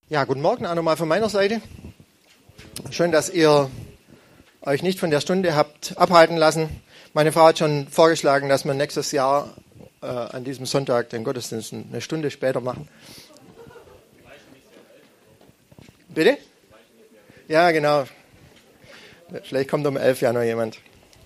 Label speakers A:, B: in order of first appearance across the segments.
A: Ja, guten Morgen auch nochmal von meiner Seite. Schön, dass ihr euch nicht von der Stunde habt abhalten lassen. Meine Frau hat schon vorgeschlagen, dass wir nächstes Jahr an diesem Sonntag den Gottesdienst eine Stunde später machen. Bitte? Ja, genau. Vielleicht kommt um 11 ja noch jemand.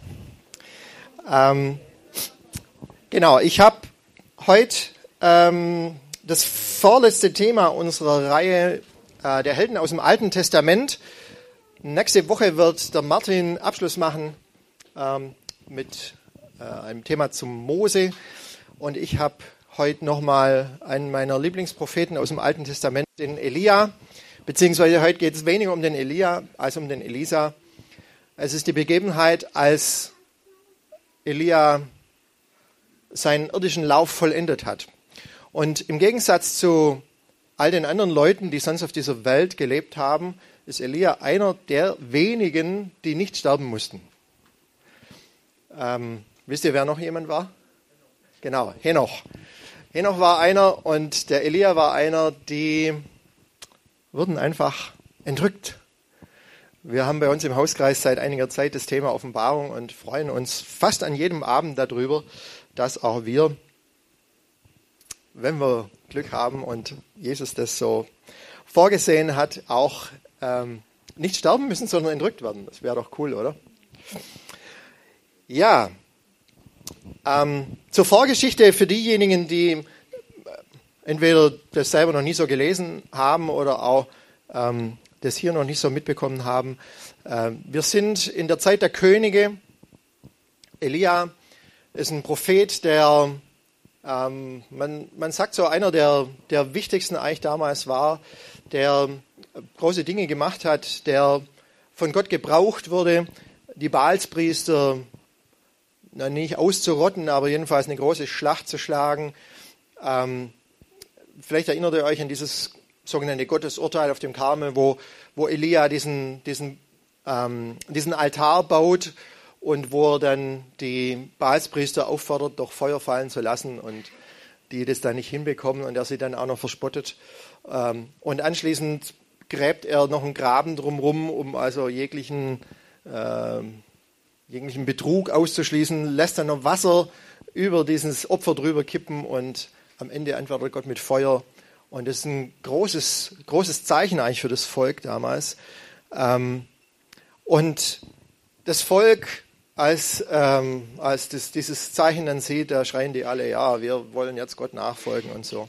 A: Genau, ich habe heute das vorletzte Thema unserer Reihe der Helden aus dem Alten Testament. Nächste Woche wird der Martin Abschluss machen mit einem Thema zum Mose. Und ich habe heute nochmal einen meiner Lieblingspropheten aus dem Alten Testament, den Elia. Beziehungsweise heute geht es weniger um den Elia als um den Elisa. Es ist die Begebenheit, als Elia seinen irdischen Lauf vollendet hat. Und im Gegensatz zu all den anderen Leuten, die sonst auf dieser Welt gelebt haben, ist Elia einer der wenigen, die nicht sterben mussten. Wisst ihr, wer noch jemand war? Genau, Henoch. Henoch war einer und der Elia war einer, die wurden einfach entrückt. Wir haben bei uns im Hauskreis seit einiger Zeit das Thema Offenbarung und freuen uns fast an jedem Abend darüber, dass auch wir, wenn wir Glück haben und Jesus das so vorgesehen hat, auch nicht sterben müssen, sondern entrückt werden. Das wäre doch cool, oder? Ja, zur Vorgeschichte für diejenigen, die entweder das selber noch nie so gelesen haben oder auch das hier noch nicht so mitbekommen haben. Wir sind in der Zeit der Könige. Elia ist ein Prophet, der man sagt so, einer der wichtigsten eigentlich damals war, der große Dinge gemacht hat, der von Gott gebraucht wurde, die Baalspriester nicht auszurotten, aber jedenfalls eine große Schlacht zu schlagen. Vielleicht erinnert ihr euch an dieses sogenannte Gottesurteil auf dem Karmel, wo Elia diesen Altar baut und wo er dann die Baalspriester auffordert, doch Feuer fallen zu lassen und die das dann nicht hinbekommen und er sie dann auch noch verspottet. Und anschließend gräbt er noch einen Graben drumherum, um also jeglichen Betrug auszuschließen, lässt dann noch Wasser über dieses Opfer drüber kippen und am Ende antwortet Gott mit Feuer. Und das ist ein großes Zeichen eigentlich für das Volk damals. Und das Volk, als dieses Zeichen dann sieht, da schreien die alle, ja, wir wollen jetzt Gott nachfolgen und so.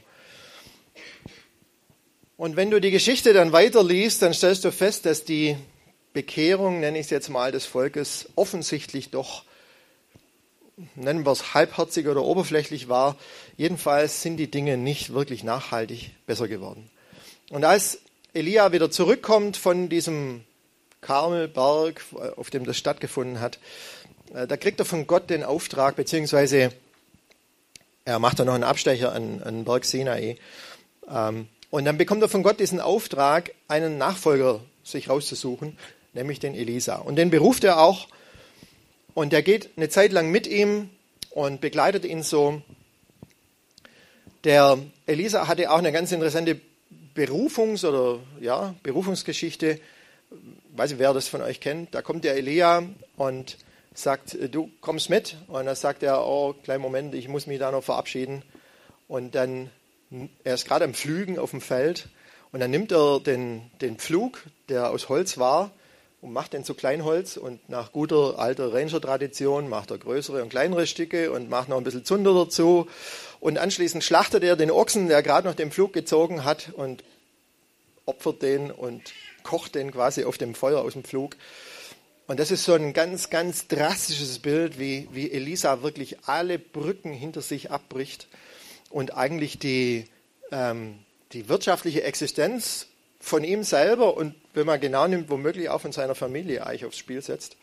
A: Und wenn du die Geschichte dann weiterliest, dann stellst du fest, dass die Bekehrung, nenne ich es jetzt mal, des Volkes offensichtlich doch, nennen wir es halbherzig oder oberflächlich war. Jedenfalls sind die Dinge nicht wirklich nachhaltig besser geworden. Und als Elia wieder zurückkommt von diesem Karmelberg, auf dem das stattgefunden hat, da kriegt er von Gott den Auftrag, beziehungsweise er macht dann noch einen Abstecher an Berg Sinai. Und dann bekommt er von Gott diesen Auftrag, einen Nachfolger sich rauszusuchen, nämlich den Elisa. Und den beruft er auch. Und der geht eine Zeit lang mit ihm und begleitet ihn so. Der Elisa hatte auch eine ganz interessante Berufungsgeschichte. Ich weiß nicht, wer das von euch kennt. Da kommt der Elia und sagt, du kommst mit. Und dann sagt er, oh, kleinen Moment, ich muss mich da noch verabschieden. Und dann, er ist gerade am Pflügen auf dem Feld. Und dann nimmt er den Pflug, der aus Holz war, und macht den zu Kleinholz. Und nach guter alter Ranger-Tradition macht er größere und kleinere Stücke und macht noch ein bisschen Zunder dazu. Und anschließend schlachtet er den Ochsen, der gerade noch den Pflug gezogen hat, und opfert den und kocht den quasi auf dem Feuer aus dem Pflug. Und das ist so ein ganz, ganz drastisches Bild, wie Elisa wirklich alle Brücken hinter sich abbricht und eigentlich die wirtschaftliche Existenz von ihm selber und, wenn man genau nimmt, womöglich auch von seiner Familie eigentlich aufs Spiel setzt.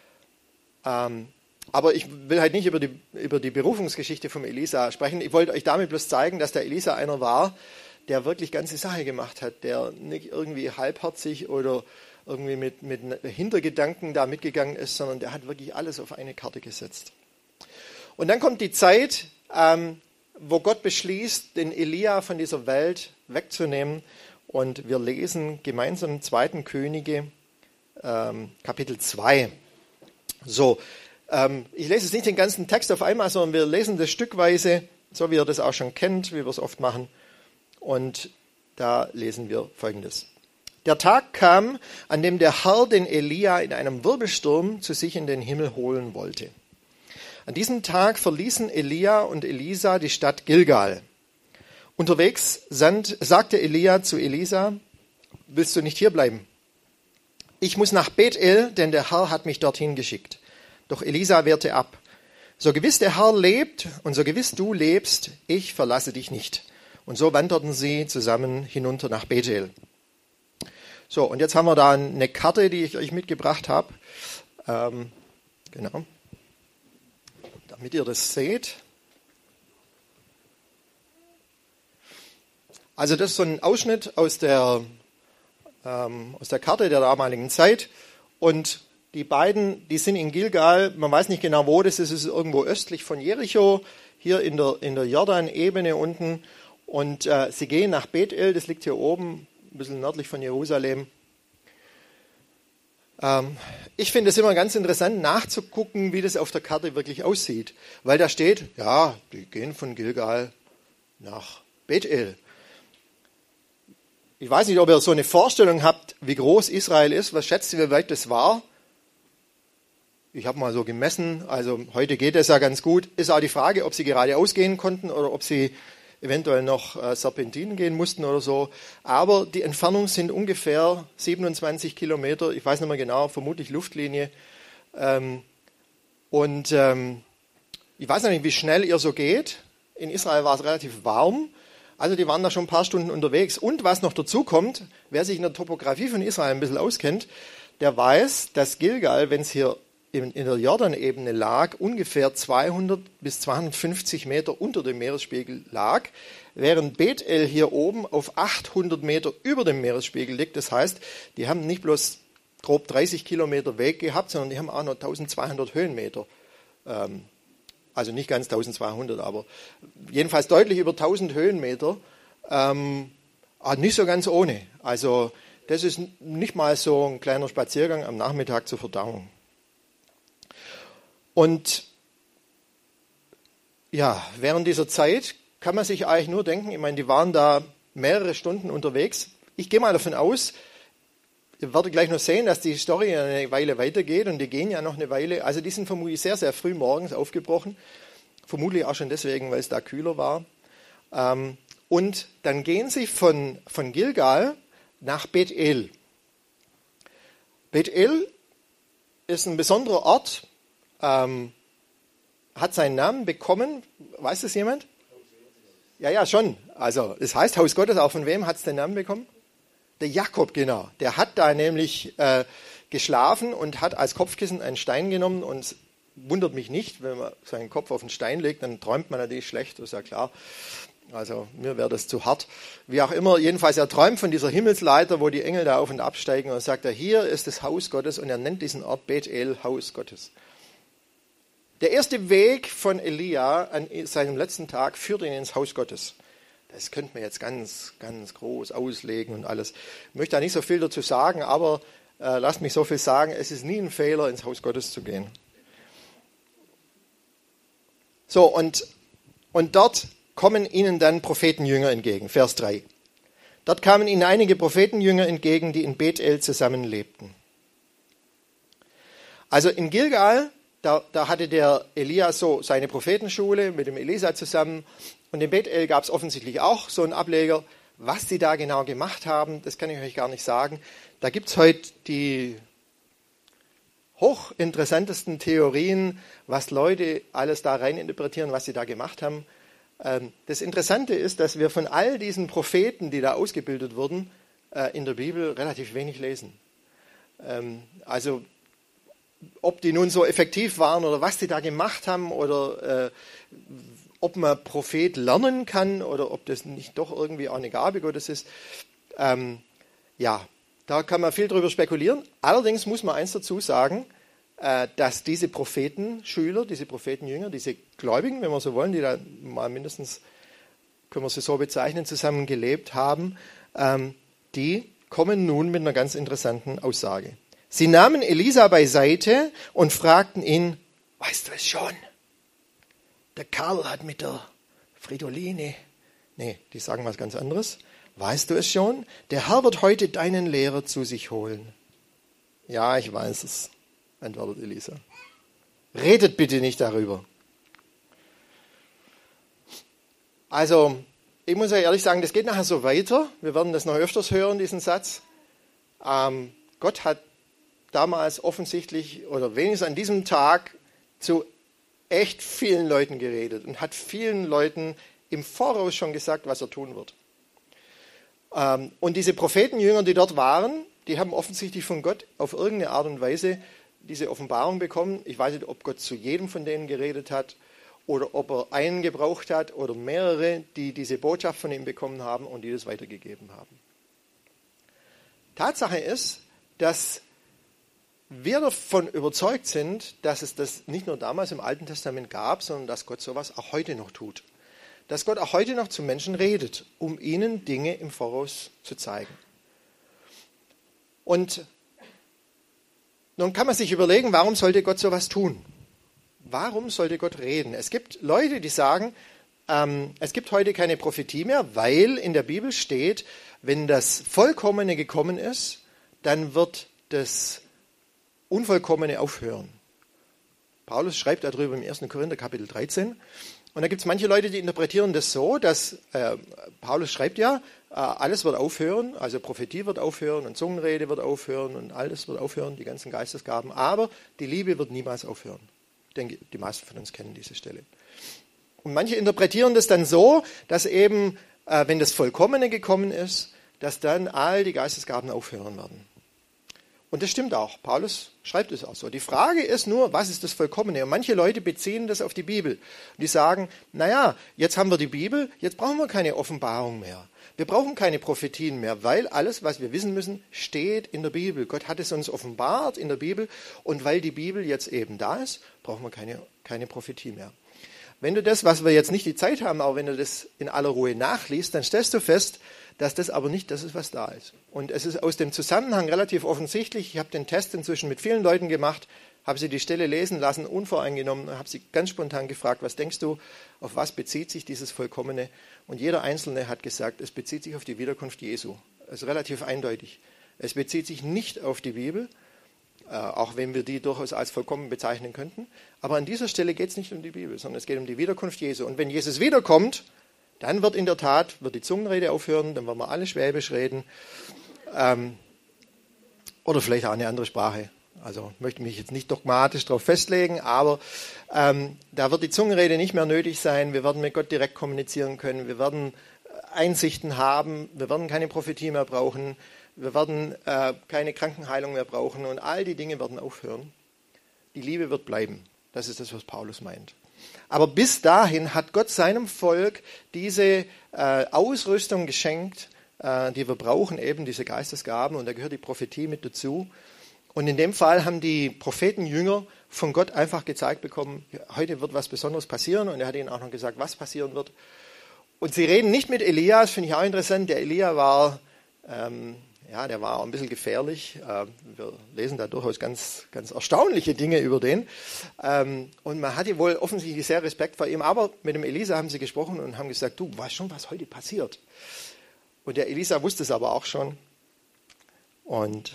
A: Aber ich will halt nicht über die Berufungsgeschichte vom Elisa sprechen. Ich wollte euch damit bloß zeigen, dass der Elisa einer war, der wirklich ganze Sache gemacht hat, der nicht irgendwie halbherzig oder irgendwie mit Hintergedanken da mitgegangen ist, sondern der hat wirklich alles auf eine Karte gesetzt. Und dann kommt die Zeit, wo Gott beschließt, den Elia von dieser Welt wegzunehmen und wir lesen gemeinsam 2. Könige, Kapitel 2. So, ich lese jetzt nicht den ganzen Text auf einmal, sondern wir lesen das stückweise, so wie ihr das auch schon kennt, wie wir es oft machen. Und da lesen wir Folgendes. Der Tag kam, an dem der Herr den Elia in einem Wirbelsturm zu sich in den Himmel holen wollte. An diesem Tag verließen Elia und Elisa die Stadt Gilgal. Unterwegs sagte Elia zu Elisa, willst du nicht hierbleiben? Ich muss nach Bethel, denn der Herr hat mich dorthin geschickt. Doch Elisa wehrte ab. So gewiss der Herr lebt und so gewiss du lebst, ich verlasse dich nicht. Und so wanderten sie zusammen hinunter nach Bethel. So, und jetzt haben wir da eine Karte, die ich euch mitgebracht habe. Genau. Damit ihr das seht. Also das ist so ein Ausschnitt aus der Karte der damaligen Zeit. Und die beiden, die sind in Gilgal, man weiß nicht genau, wo das ist, es ist irgendwo östlich von Jericho, hier in der Jordanebene unten. Und sie gehen nach Bethel, das liegt hier oben, ein bisschen nördlich von Jerusalem. Ich finde es immer ganz interessant, nachzugucken, wie das auf der Karte wirklich aussieht. Weil da steht, ja, die gehen von Gilgal nach Bethel. Ich weiß nicht, ob ihr so eine Vorstellung habt, wie groß Israel ist. Was schätzt ihr, wie weit das war? Ich habe mal so gemessen, also heute geht es ja ganz gut. Ist auch die Frage, ob sie geradeaus gehen konnten oder ob sie eventuell noch Serpentinen gehen mussten oder so. Aber die Entfernung sind ungefähr 27 Kilometer. Ich weiß nicht mehr genau, vermutlich Luftlinie. Ich weiß noch nicht, wie schnell ihr so geht. In Israel war es relativ warm. Also die waren da schon ein paar Stunden unterwegs. Und was noch dazu kommt, wer sich in der Topografie von Israel ein bisschen auskennt, der weiß, dass Gilgal, wenn es hier in der Jordanebene lag, ungefähr 200 bis 250 Meter unter dem Meeresspiegel lag, während Bethel hier oben auf 800 Meter über dem Meeresspiegel liegt. Das heißt, die haben nicht bloß grob 30 Kilometer Weg gehabt, sondern die haben auch noch 1200 Höhenmeter. Also nicht ganz 1200, aber jedenfalls deutlich über 1000 Höhenmeter. Nicht so ganz ohne. Also das ist nicht mal so ein kleiner Spaziergang am Nachmittag zur Verdauung. Und ja, während dieser Zeit kann man sich eigentlich nur denken, ich meine, die waren da mehrere Stunden unterwegs. Ich gehe mal davon aus, ihr werdet gleich noch sehen, dass die Story eine Weile weitergeht und die gehen ja noch eine Weile. Also die sind vermutlich sehr, sehr früh morgens aufgebrochen. Vermutlich auch schon deswegen, weil es da kühler war. Und dann gehen sie von Gilgal nach Bethel. Bethel ist ein besonderer Ort, hat seinen Namen bekommen. Weiß das jemand? Ja, schon. Also es heißt Haus Gottes. Auch von wem hat es den Namen bekommen? Der Jakob, genau. Der hat da nämlich geschlafen und hat als Kopfkissen einen Stein genommen. Und es wundert mich nicht, wenn man seinen Kopf auf einen Stein legt, dann träumt man natürlich schlecht, das ist ja klar. Also mir wäre das zu hart. Wie auch immer, jedenfalls er träumt von dieser Himmelsleiter, wo die Engel da auf und absteigen, und sagt er, hier ist das Haus Gottes, und er nennt diesen Ort Bethel, Haus Gottes. Der erste Weg von Elia an seinem letzten Tag führt ihn ins Haus Gottes. Das könnte man jetzt ganz, ganz groß auslegen und alles. Ich möchte da nicht so viel dazu sagen, aber lasst mich so viel sagen, es ist nie ein Fehler, ins Haus Gottes zu gehen. So, und dort kommen ihnen dann Prophetenjünger entgegen, Vers 3. Dort kamen ihnen einige Prophetenjünger entgegen, die in Bethel zusammenlebten. Also in Gilgal, da hatte der Elia so seine Prophetenschule mit dem Elisa zusammen. Und in Bethel gab es offensichtlich auch so einen Ableger. Was sie da genau gemacht haben, das kann ich euch gar nicht sagen. Da gibt es heute die hochinteressantesten Theorien, was Leute alles da rein interpretieren, was sie da gemacht haben. Das Interessante ist, dass wir von all diesen Propheten, die da ausgebildet wurden, in der Bibel relativ wenig lesen. Also ob die nun so effektiv waren oder was die da gemacht haben oder ob man Prophet lernen kann oder ob das nicht doch irgendwie auch eine Gabe Gottes ist. Ja, da kann man viel drüber spekulieren. Allerdings muss man eins dazu sagen, dass diese Prophetenschüler, diese Prophetenjünger, diese Gläubigen, wenn wir so wollen, die da mal mindestens, können wir sie so bezeichnen, zusammen gelebt haben, die kommen nun mit einer ganz interessanten Aussage. Sie nahmen Elisa beiseite und fragten ihn, weißt du es schon? Der Karl hat mit der Fridoline, nee, die sagen was ganz anderes. Weißt du es schon? Der Herr wird heute deinen Lehrer zu sich holen. Ja, ich weiß es, antwortet Elisa. Redet bitte nicht darüber. Also, ich muss ja ehrlich sagen, das geht nachher so weiter. Wir werden das noch öfters hören, diesen Satz. Gott hat damals offensichtlich, oder wenigstens an diesem Tag, zu echt vielen Leuten geredet und hat vielen Leuten im Voraus schon gesagt, was er tun wird. Und diese Prophetenjünger, die dort waren, die haben offensichtlich von Gott auf irgendeine Art und Weise diese Offenbarung bekommen. Ich weiß nicht, ob Gott zu jedem von denen geredet hat oder ob er einen gebraucht hat oder mehrere, die diese Botschaft von ihm bekommen haben und die das weitergegeben haben. Tatsache ist, dass wir davon überzeugt sind, dass es das nicht nur damals im Alten Testament gab, sondern dass Gott sowas auch heute noch tut. Dass Gott auch heute noch zu Menschen redet, um ihnen Dinge im Voraus zu zeigen. Und nun kann man sich überlegen, warum sollte Gott sowas tun? Warum sollte Gott reden? Es gibt Leute, die sagen, es gibt heute keine Prophetie mehr, weil in der Bibel steht, wenn das Vollkommene gekommen ist, dann wird das Unvollkommene aufhören. Paulus schreibt darüber im 1. Korinther Kapitel 13. Und da gibt es manche Leute, die interpretieren das so, dass Paulus schreibt ja, alles wird aufhören, also Prophetie wird aufhören und Zungenrede wird aufhören und alles wird aufhören, die ganzen Geistesgaben, aber die Liebe wird niemals aufhören. Ich denke, die meisten von uns kennen diese Stelle. Und manche interpretieren das dann so, dass eben, wenn das Vollkommene gekommen ist, dass dann all die Geistesgaben aufhören werden. Und das stimmt auch. Paulus schreibt es auch so. Die Frage ist nur, was ist das Vollkommene? Und manche Leute beziehen das auf die Bibel. Und die sagen, naja, jetzt haben wir die Bibel, jetzt brauchen wir keine Offenbarung mehr. Wir brauchen keine Prophetien mehr, weil alles, was wir wissen müssen, steht in der Bibel. Gott hat es uns offenbart in der Bibel. Und weil die Bibel jetzt eben da ist, brauchen wir keine Prophetie mehr. Wenn du das, was wir jetzt nicht die Zeit haben, aber wenn du das in aller Ruhe nachliest, dann stellst du fest, dass das aber nicht das ist, was da ist. Und es ist aus dem Zusammenhang relativ offensichtlich. Ich habe den Test inzwischen mit vielen Leuten gemacht, habe sie die Stelle lesen lassen, unvoreingenommen, habe sie ganz spontan gefragt, was denkst du, auf was bezieht sich dieses Vollkommene? Und jeder Einzelne hat gesagt, es bezieht sich auf die Wiederkunft Jesu. Das ist relativ eindeutig. Es bezieht sich nicht auf die Bibel, auch wenn wir die durchaus als vollkommen bezeichnen könnten. Aber an dieser Stelle geht es nicht um die Bibel, sondern es geht um die Wiederkunft Jesu. Und wenn Jesus wiederkommt, dann wird in der Tat die Zungenrede aufhören, dann werden wir alle Schwäbisch reden oder vielleicht auch eine andere Sprache. Also ich möchte mich jetzt nicht dogmatisch darauf festlegen, aber da wird die Zungenrede nicht mehr nötig sein. Wir werden mit Gott direkt kommunizieren können. Wir werden Einsichten haben. Wir werden keine Prophetie mehr brauchen. Wir werden keine Krankenheilung mehr brauchen und all die Dinge werden aufhören. Die Liebe wird bleiben. Das ist das, was Paulus meint. Aber bis dahin hat Gott seinem Volk diese Ausrüstung geschenkt, die wir brauchen, eben diese Geistesgaben, und da gehört die Prophetie mit dazu. Und in dem Fall haben die Prophetenjünger von Gott einfach gezeigt bekommen, heute wird was Besonderes passieren, und er hat ihnen auch noch gesagt, was passieren wird. Und sie reden nicht mit Elia, das finde ich auch interessant. Der Elia war, der war auch ein bisschen gefährlich. Wir lesen da durchaus ganz, ganz erstaunliche Dinge über den. Und man hatte wohl offensichtlich sehr Respekt vor ihm. Aber mit dem Elisa haben sie gesprochen und haben gesagt, du weißt schon, was heute passiert. Und der Elisa wusste es aber auch schon. Und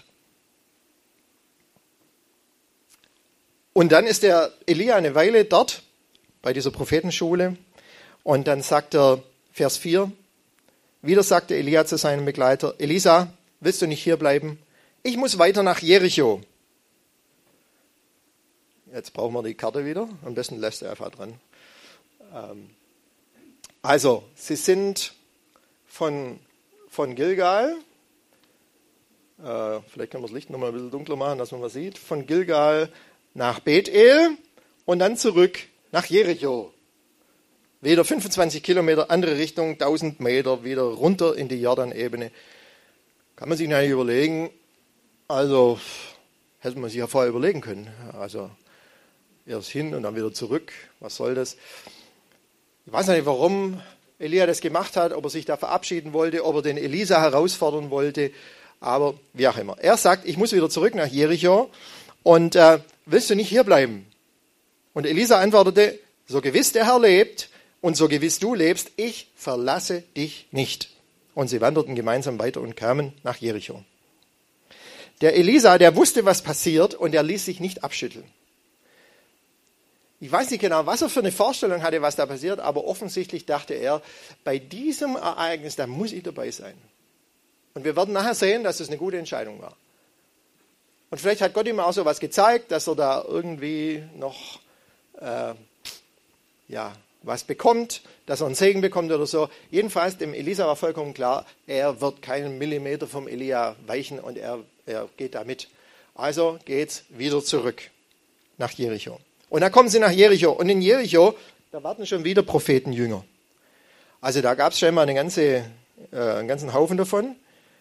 A: dann ist der Elia eine Weile dort bei dieser Prophetenschule. Und dann sagt er, Vers 4, wieder sagte Elia zu seinem Begleiter, Elisa, willst du nicht hier bleiben? Ich muss weiter nach Jericho. Jetzt brauchen wir die Karte wieder. Am besten lässt er einfach dran. Also, sie sind von Gilgal, vielleicht können wir das Licht noch mal ein bisschen dunkler machen, dass man was sieht, von Gilgal nach Bethel und dann zurück nach Jericho. Wieder 25 Kilometer, andere Richtung, 1000 Meter, wieder runter in die Jordanebene. Kann man sich natürlich überlegen, also hätte man sich ja vorher überlegen können. Also erst hin und dann wieder zurück, was soll das? Ich weiß nicht, warum Elia das gemacht hat, ob er sich da verabschieden wollte, ob er den Elisa herausfordern wollte, aber wie auch immer. Er sagt, ich muss wieder zurück nach Jericho und willst du nicht hier bleiben? Und Elisa antwortete, so gewiss der Herr lebt und so gewiss du lebst, ich verlasse dich nicht. Und sie wanderten gemeinsam weiter und kamen nach Jericho. Der Elisa, der wusste, was passiert und er ließ sich nicht abschütteln. Ich weiß nicht genau, was er für eine Vorstellung hatte, was da passiert, aber offensichtlich dachte er, bei diesem Ereignis, da muss ich dabei sein. Und wir werden nachher sehen, dass es eine gute Entscheidung war. Und vielleicht hat Gott ihm auch so was gezeigt, dass er da irgendwie noch was bekommt, dass er einen Segen bekommt oder so. Jedenfalls, dem Elisa war vollkommen klar, er wird keinen Millimeter vom Elia weichen und er geht da mit. Also geht's wieder zurück nach Jericho. Und dann kommen sie nach Jericho. Und in Jericho, da warten schon wieder Prophetenjünger. Also da gab es schon mal einen ganzen Haufen davon.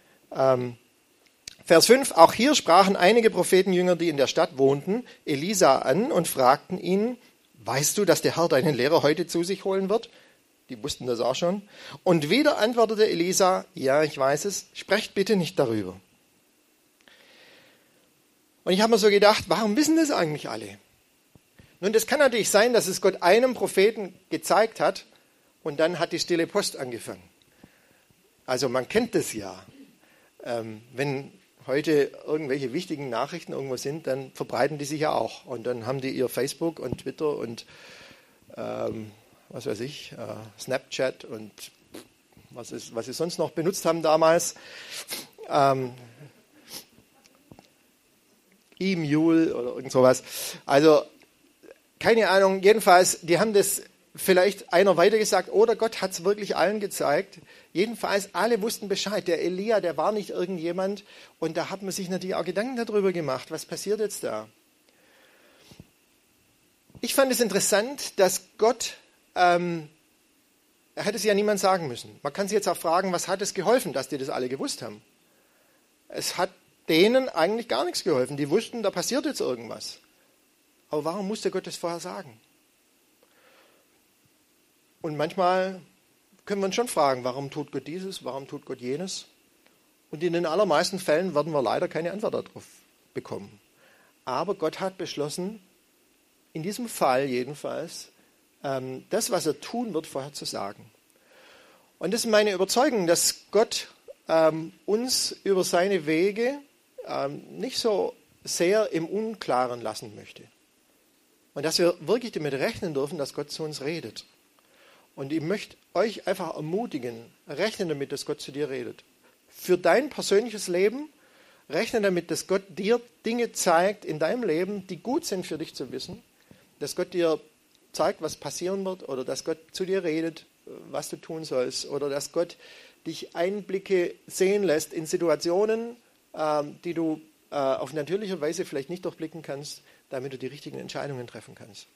A: Vers 5, auch hier sprachen einige Prophetenjünger, die in der Stadt wohnten, Elisa an und fragten ihn, weißt du, dass der Herr deinen Lehrer heute zu sich holen wird? Die wussten das auch schon. Und wieder antwortete Elisa, ja, ich weiß es, sprecht bitte nicht darüber. Und ich habe mir so gedacht, warum wissen das eigentlich alle? Nun, das kann natürlich sein, dass es Gott einem Propheten gezeigt hat und dann hat die stille Post angefangen. Also man kennt das ja. Wenn heute irgendwelche wichtigen Nachrichten irgendwo sind, dann verbreiten die sich ja auch. Und dann haben die ihr Facebook und Twitter und Snapchat und was sie sonst noch benutzt haben damals. E-Mule oder irgend sowas. Also keine Ahnung, jedenfalls, die haben das vielleicht einer weitergesagt oder Gott hat es wirklich allen gezeigt. Jedenfalls, alle wussten Bescheid. Der Elia, der war nicht irgendjemand und da hat man sich natürlich auch Gedanken darüber gemacht, was passiert jetzt da. Ich fand es interessant, dass Gott, er hätte es ja niemand sagen müssen. Man kann sich jetzt auch fragen, was hat es geholfen, dass die das alle gewusst haben? Es hat denen eigentlich gar nichts geholfen. Die wussten, da passiert jetzt irgendwas. Aber warum musste Gott das vorher sagen? Und manchmal können wir uns schon fragen, warum tut Gott dieses, warum tut Gott jenes? Und in den allermeisten Fällen werden wir leider keine Antwort darauf bekommen. Aber Gott hat beschlossen, in diesem Fall jedenfalls, das, was er tun wird, vorher zu sagen. Und das ist meine Überzeugung, dass Gott uns über seine Wege nicht so sehr im Unklaren lassen möchte. Und dass wir wirklich damit rechnen dürfen, dass Gott zu uns redet. Und ich möchte euch einfach ermutigen, rechne damit, dass Gott zu dir redet. Für dein persönliches Leben, rechne damit, dass Gott dir Dinge zeigt in deinem Leben, die gut sind für dich zu wissen. Dass Gott dir zeigt, was passieren wird oder dass Gott zu dir redet, was du tun sollst. Oder dass Gott dich Einblicke sehen lässt in Situationen, die du auf natürliche Weise vielleicht nicht durchblicken kannst, damit du die richtigen Entscheidungen treffen kannst.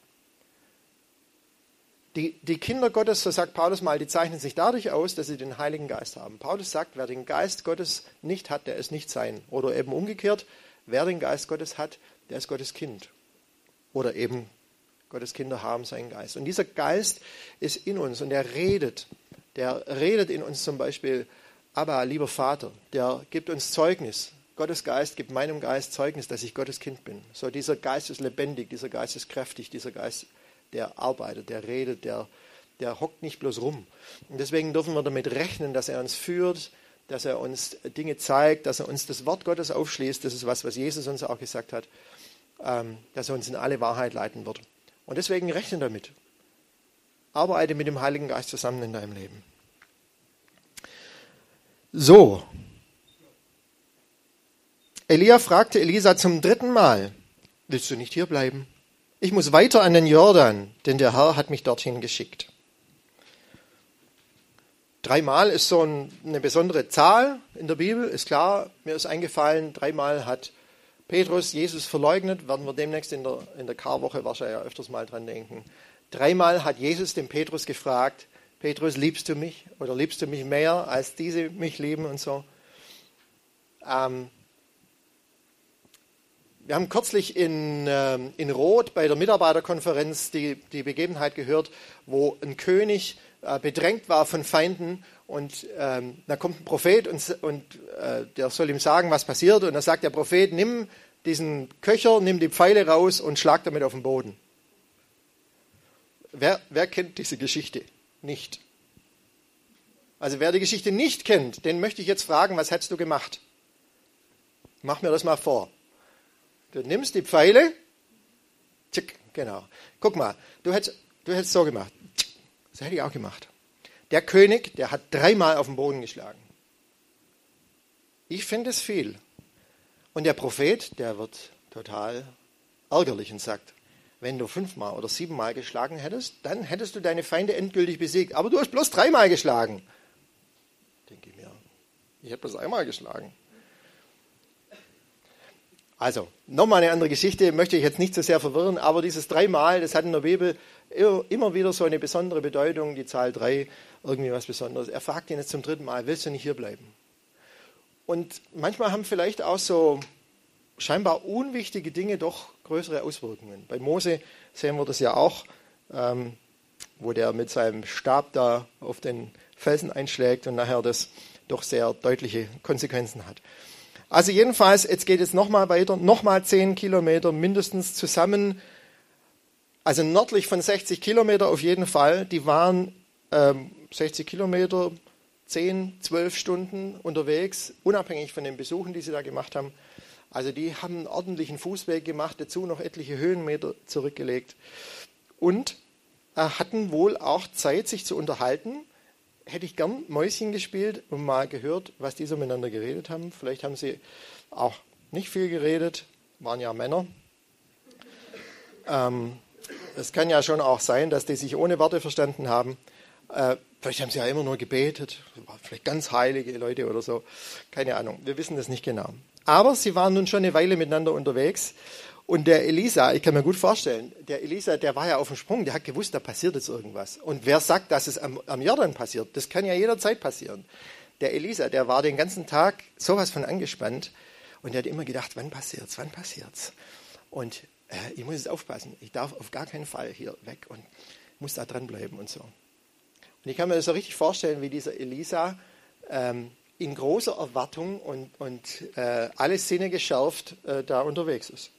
A: Die Kinder Gottes, so sagt Paulus mal, die zeichnen sich dadurch aus, dass sie den Heiligen Geist haben. Paulus sagt, wer den Geist Gottes nicht hat, der ist nicht sein. Oder eben umgekehrt, wer den Geist Gottes hat, der ist Gottes Kind. Oder eben Gottes Kinder haben seinen Geist. Und dieser Geist ist in uns und der redet. Der redet in uns zum Beispiel, Abba, lieber Vater, der gibt uns Zeugnis. Gottes Geist gibt meinem Geist Zeugnis, dass ich Gottes Kind bin. So, dieser Geist ist lebendig, dieser Geist ist kräftig, dieser Geist, der arbeitet, der redet, der hockt nicht bloß rum. Und deswegen dürfen wir damit rechnen, dass er uns führt, dass er uns Dinge zeigt, dass er uns das Wort Gottes aufschließt. Das ist was Jesus uns auch gesagt hat, dass er uns in alle Wahrheit leiten wird. Und deswegen rechne damit. Arbeite mit dem Heiligen Geist zusammen in deinem Leben. So. Elia fragte Elisa zum 3. Mal, willst du nicht hier bleiben? Ich muss weiter an den Jordan, denn der Herr hat mich dorthin geschickt. 3 Mal ist so eine besondere Zahl in der Bibel, ist klar. Mir ist eingefallen, 3 Mal hat Petrus Jesus verleugnet, werden wir demnächst in der Karwoche wahrscheinlich ja öfters mal dran denken. 3 Mal hat Jesus den Petrus gefragt, Petrus, liebst du mich oder liebst du mich mehr, als diese mich lieben und so. Wir haben kürzlich in Roth bei der Mitarbeiterkonferenz die Begebenheit gehört, wo ein König bedrängt war von Feinden. Und da kommt ein Prophet und der soll ihm sagen, was passiert. Und dann sagt der Prophet, nimm diesen Köcher, nimm die Pfeile raus und schlag damit auf den Boden. Wer kennt diese Geschichte nicht? Also wer die Geschichte nicht kennt, den möchte ich jetzt fragen, was hättest du gemacht? Mach mir das mal vor. Du nimmst die Pfeile, tschick, genau. Guck mal, du hättest so gemacht. Das hätte ich auch gemacht. Der König, der hat 3-mal auf den Boden geschlagen. Ich finde es viel. Und der Prophet, der wird total ärgerlich und sagt, wenn du 5-mal oder 7-mal geschlagen hättest, dann hättest du deine Feinde endgültig besiegt. Aber du hast bloß 3-mal geschlagen. Denke ich mir, ich habe bloß 1-mal geschlagen. Also, nochmal eine andere Geschichte, möchte ich jetzt nicht so sehr verwirren, aber dieses 3-mal, das hat in der Bibel immer wieder so eine besondere Bedeutung, die Zahl 3, irgendwie was Besonderes. Er fragt ihn jetzt zum 3. Mal, willst du nicht hier bleiben? Und manchmal haben vielleicht auch so scheinbar unwichtige Dinge doch größere Auswirkungen. Bei Mose sehen wir das ja auch, wo der mit seinem Stab da auf den Felsen einschlägt und nachher das doch sehr deutliche Konsequenzen hat. Also jedenfalls, jetzt geht es nochmal weiter, nochmal 10 Kilometer mindestens zusammen, also nördlich von 60 Kilometer auf jeden Fall. Die waren 60 Kilometer, 10, 12 Stunden unterwegs, unabhängig von den Besuchen, die sie da gemacht haben. Also die haben einen ordentlichen Fußweg gemacht, dazu noch etliche Höhenmeter zurückgelegt und hatten wohl auch Zeit, sich zu unterhalten. Hätte ich gern Mäuschen gespielt und mal gehört, was die so miteinander geredet haben. Vielleicht haben sie auch nicht viel geredet, waren ja Männer. Es kann ja schon auch sein, dass die sich ohne Worte verstanden haben. Vielleicht haben sie ja immer nur gebetet, vielleicht ganz heilige Leute oder so. Keine Ahnung, wir wissen das nicht genau. Aber sie waren nun schon eine Weile miteinander unterwegs. Und der Elisa, ich kann mir gut vorstellen, der Elisa, der war ja auf dem Sprung, der hat gewusst, da passiert jetzt irgendwas. Und wer sagt, dass es am Jordan passiert? Das kann ja jederzeit passieren. Der Elisa, der war den ganzen Tag sowas von angespannt und der hat immer gedacht, wann passiert's, wann passiert's? Und ich muss jetzt aufpassen, ich darf auf gar keinen Fall hier weg und muss da dranbleiben und so. Und ich kann mir das so richtig vorstellen, wie dieser Elisa in großer Erwartung und alle Sinne geschärft da unterwegs ist.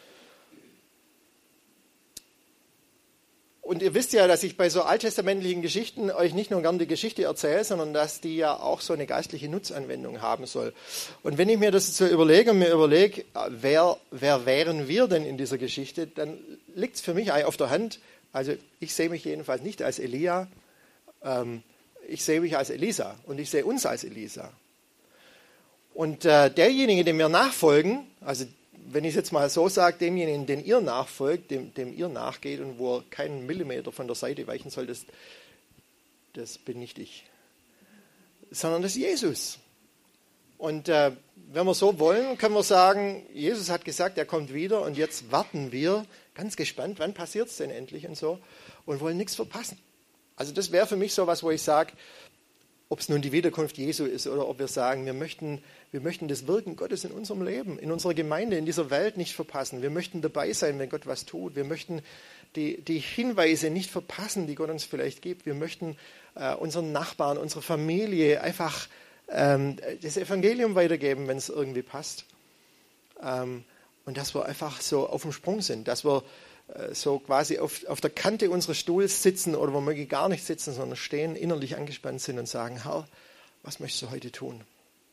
A: Und ihr wisst ja, dass ich bei so alttestamentlichen Geschichten euch nicht nur gern die Geschichte erzähle, sondern dass die ja auch so eine geistliche Nutzanwendung haben soll. Und wenn ich mir das so überlege und mir überlege, wer wären wir denn in dieser Geschichte, dann liegt es für mich auf der Hand. Also ich sehe mich jedenfalls nicht als Elia, ich sehe mich als Elisa und ich sehe uns als Elisa. Und derjenige, dem wir nachfolgen, also wenn ich es jetzt mal so sage, demjenigen, den ihr nachfolgt, dem ihr nachgeht und wo er keinen Millimeter von der Seite weichen soll, das bin nicht ich, sondern das ist Jesus. Und wenn wir so wollen, können wir sagen, Jesus hat gesagt, er kommt wieder und jetzt warten wir ganz gespannt, wann passiert es denn endlich und so und wollen nichts verpassen. Also das wäre für mich so was, wo ich sage, ob es nun die Wiederkunft Jesu ist oder ob wir sagen, wir möchten das Wirken Gottes in unserem Leben, in unserer Gemeinde, in dieser Welt nicht verpassen. Wir möchten dabei sein, wenn Gott was tut. Wir möchten die Hinweise nicht verpassen, die Gott uns vielleicht gibt. Wir möchten unseren Nachbarn, unserer Familie einfach das Evangelium weitergeben, wenn es irgendwie passt. Und dass wir einfach so auf dem Sprung sind, dass wir so quasi auf der Kante unseres Stuhls sitzen oder womöglich gar nicht sitzen, sondern stehen, innerlich angespannt sind und sagen, Herr, was möchtest du heute tun?